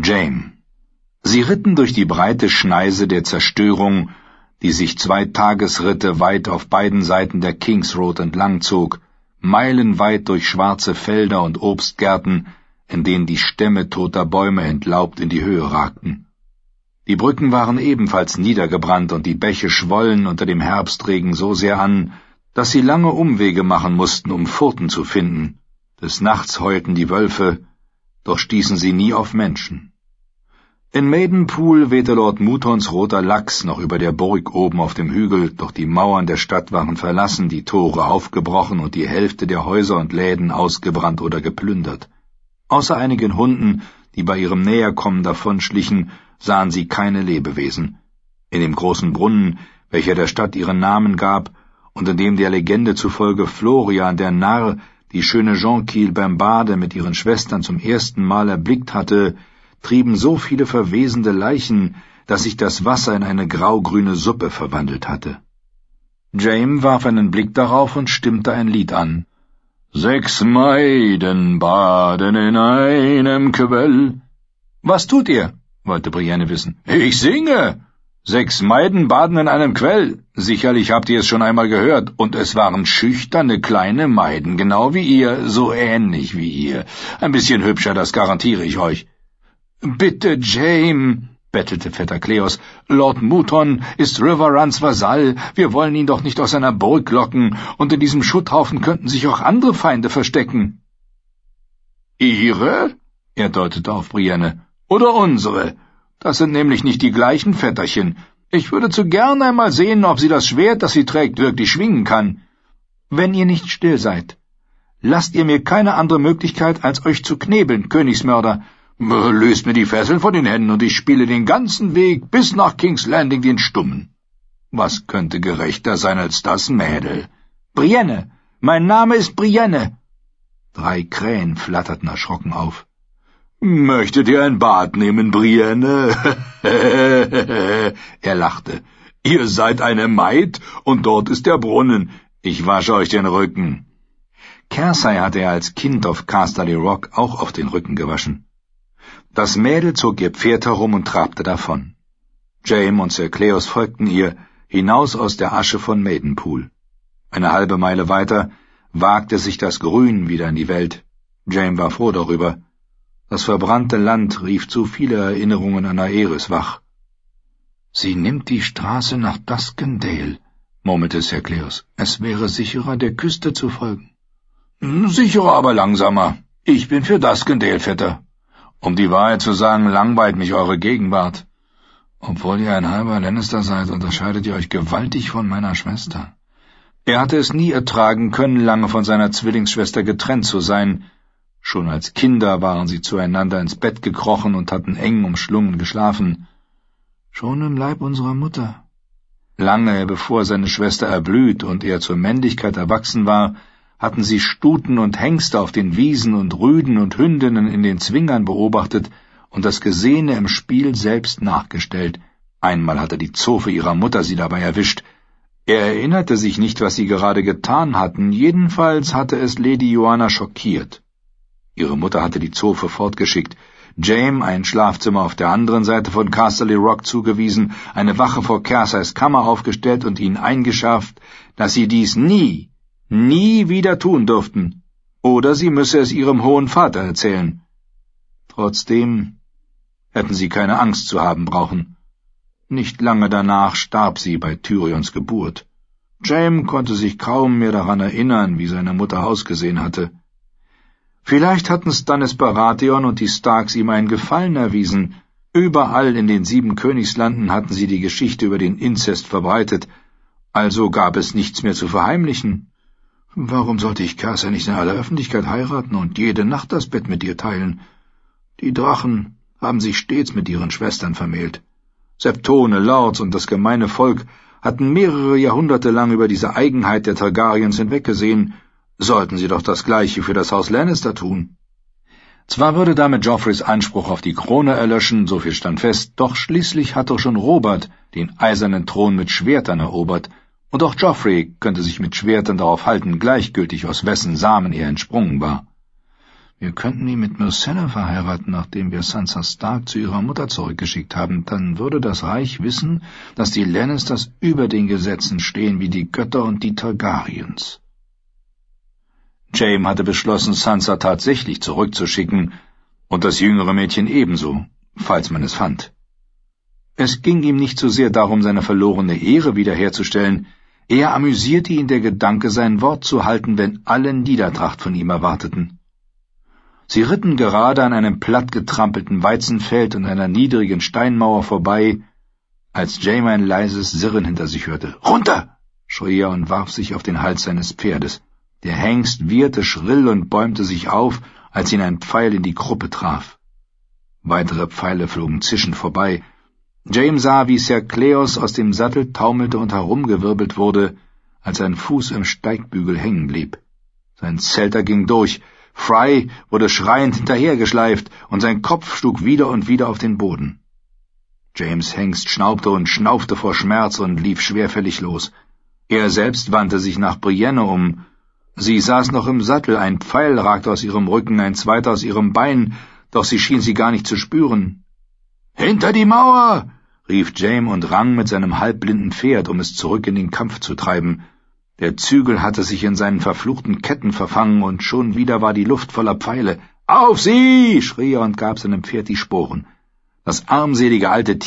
Jaime. Sie ritten durch die breite Schneise der Zerstörung, die sich 2 Tagesritte weit auf beiden Seiten der Kings Road entlangzog, meilenweit durch schwarze Felder und Obstgärten, in denen die Stämme toter Bäume entlaubt in die Höhe ragten. Die Brücken waren ebenfalls niedergebrannt und die Bäche schwollen unter dem Herbstregen so sehr an, dass sie lange Umwege machen mussten, um Furten zu finden. Des Nachts heulten die Wölfe, doch stießen sie nie auf Menschen. In Maidenpool wehte Lord Muttons roter Lachs noch über der Burg oben auf dem Hügel, doch die Mauern der Stadt waren verlassen, die Tore aufgebrochen und die Hälfte der Häuser und Läden ausgebrannt oder geplündert. Außer einigen Hunden, die bei ihrem Näherkommen davonschlichen, sahen sie keine Lebewesen. In dem großen Brunnen, welcher der Stadt ihren Namen gab, und in dem der Legende zufolge Florian der Narr die schöne Jonquille beim Bade mit ihren Schwestern zum ersten Mal erblickt hatte, trieben so viele verwesende Leichen, dass sich das Wasser in eine graugrüne Suppe verwandelt hatte. Jaime warf einen Blick darauf und stimmte ein Lied an. 6 Maiden baden in einem Quell. »Was tut ihr?« wollte Brienne wissen. »Ich singe! 6 Maiden baden in einem Quell. Sicherlich habt ihr es schon einmal gehört, und es waren schüchterne kleine Maiden, genau wie ihr, so ähnlich wie ihr. Ein bisschen hübscher, das garantiere ich euch.« »Bitte, Jaime«, bettelte Vetter Kleos, »Lord Mutton ist Riverruns Vasall, wir wollen ihn doch nicht aus seiner Burg locken, und in diesem Schutthaufen könnten sich auch andere Feinde verstecken.« »Ihre?« er deutete auf Brienne. »Oder unsere? Das sind nämlich nicht die gleichen Vetterchen. Ich würde zu gern einmal sehen, ob sie das Schwert, das sie trägt, wirklich schwingen kann. Wenn ihr nicht still seid, lasst ihr mir keine andere Möglichkeit, als euch zu knebeln, Königsmörder. Löst mir die Fesseln von den Händen, und ich spiele den ganzen Weg bis nach King's Landing den Stummen.« »Was könnte gerechter sein als das, Mädel?« »Brienne! Mein Name ist Brienne!« 3 Krähen flatterten erschrocken auf. »Möchtet ihr ein Bad nehmen, Brienne?« Er lachte. »Ihr seid eine Maid, und dort ist der Brunnen. Ich wasche euch den Rücken.« Cersei hatte er als Kind auf Casterly Rock auch auf den Rücken gewaschen. Das Mädel zog ihr Pferd herum und trabte davon. Jaime und Sir Cleos folgten ihr, hinaus aus der Asche von Maidenpool. Eine halbe Meile weiter wagte sich das Grün wieder in die Welt. Jaime war froh darüber. Das verbrannte Land rief zu viele Erinnerungen an Aerys wach. »Sie nimmt die Straße nach Duskendale«, murmelte Sir Cleos. »Es wäre sicherer, der Küste zu folgen.« »Sicherer, aber langsamer. Ich bin für Duskendale, Vetter. Um die Wahrheit zu sagen, langweilt mich eure Gegenwart. Obwohl ihr ein halber Lannister seid, unterscheidet ihr euch gewaltig von meiner Schwester.« Er hatte es nie ertragen können, lange von seiner Zwillingsschwester getrennt zu sein. Schon als Kinder waren sie zueinander ins Bett gekrochen und hatten eng umschlungen geschlafen. Schon im Leib unserer Mutter. Lange bevor seine Schwester erblüht und er zur Männlichkeit erwachsen war, hatten sie Stuten und Hengste auf den Wiesen und Rüden und Hündinnen in den Zwingern beobachtet und das Gesehene im Spiel selbst nachgestellt. Einmal hatte die Zofe ihrer Mutter sie dabei erwischt. Er erinnerte sich nicht, was sie gerade getan hatten, jedenfalls hatte es Lady Joanna schockiert. Ihre Mutter hatte die Zofe fortgeschickt, Jaime ein Schlafzimmer auf der anderen Seite von Casterly Rock zugewiesen, eine Wache vor Cerseis Kammer aufgestellt und ihnen eingeschärft, dass sie dies nie wieder tun dürften, oder sie müsse es ihrem hohen Vater erzählen. Trotzdem hätten sie keine Angst zu haben brauchen. Nicht lange danach starb sie bei Tyrions Geburt. Jaime konnte sich kaum mehr daran erinnern, wie seine Mutter ausgesehen hatte. Vielleicht hatten Stannis Baratheon und die Starks ihm einen Gefallen erwiesen. Überall in den 7 Königslanden hatten sie die Geschichte über den Inzest verbreitet, also gab es nichts mehr zu verheimlichen. Warum sollte ich Cersei nicht in aller Öffentlichkeit heiraten und jede Nacht das Bett mit ihr teilen? Die Drachen haben sich stets mit ihren Schwestern vermählt. Septone, Lords und das gemeine Volk hatten mehrere Jahrhunderte lang über diese Eigenheit der Targaryens hinweggesehen, sollten sie doch das Gleiche für das Haus Lannister tun. Zwar würde damit Joffreys Anspruch auf die Krone erlöschen, so viel stand fest, doch schließlich hatte schon Robert den eisernen Thron mit Schwertern erobert, und auch Joffrey könnte sich mit Schwertern darauf halten, gleichgültig aus wessen Samen er entsprungen war. Wir könnten ihn mit Myrcella verheiraten, nachdem wir Sansa Stark zu ihrer Mutter zurückgeschickt haben. Dann würde das Reich wissen, dass die Lannisters über den Gesetzen stehen wie die Götter und die Targaryens. Jaime hatte beschlossen, Sansa tatsächlich zurückzuschicken, und das jüngere Mädchen ebenso, falls man es fand. Es ging ihm nicht so sehr darum, seine verlorene Ehre wiederherzustellen, eher amüsierte ihn der Gedanke, sein Wort zu halten, wenn alle Niedertracht von ihm erwarteten. Sie ritten gerade an einem plattgetrampelten Weizenfeld und einer niedrigen Steinmauer vorbei, als Jaime ein leises Sirren hinter sich hörte. »Runter!« schrie er und warf sich auf den Hals seines Pferdes. Der Hengst wieherte schrill und bäumte sich auf, als ihn ein Pfeil in die Kruppe traf. Weitere Pfeile flogen zischend vorbei. Jaime sah, wie Ser Kleos aus dem Sattel taumelte und herumgewirbelt wurde, als sein Fuß im Steigbügel hängen blieb. Sein Zelter ging durch. Fry wurde schreiend hinterhergeschleift, und sein Kopf schlug wieder und wieder auf den Boden. James Hengst schnaubte und schnaufte vor Schmerz und lief schwerfällig los. Er selbst wandte sich nach Brienne um. Sie saß noch im Sattel, ein Pfeil ragte aus ihrem Rücken, ein zweiter aus ihrem Bein, doch sie schien sie gar nicht zu spüren. »Hinter die Mauer!« rief Jaime und rang mit seinem halbblinden Pferd, um es zurück in den Kampf zu treiben. Der Zügel hatte sich in seinen verfluchten Ketten verfangen, und schon wieder war die Luft voller Pfeile. »Auf sie!« schrie er und gab seinem Pferd die Sporen. Das armselige alte